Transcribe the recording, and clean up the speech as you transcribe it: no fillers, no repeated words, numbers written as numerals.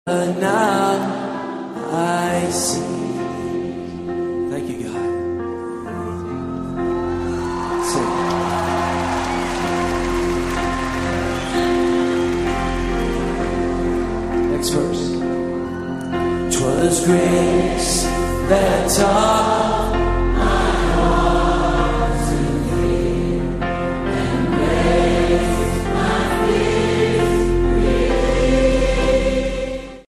But now I see. Thank you, God. Sing. Next verse. 'Twas grace that taught